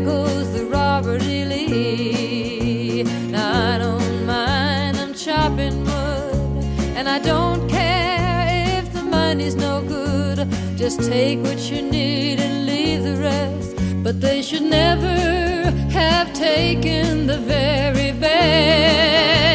there goes the Robert E. Lee. Now I don't mind them chopping wood, and I don't care if the money's no good. Just take what you need and leave the rest. But they should never have taken the very best.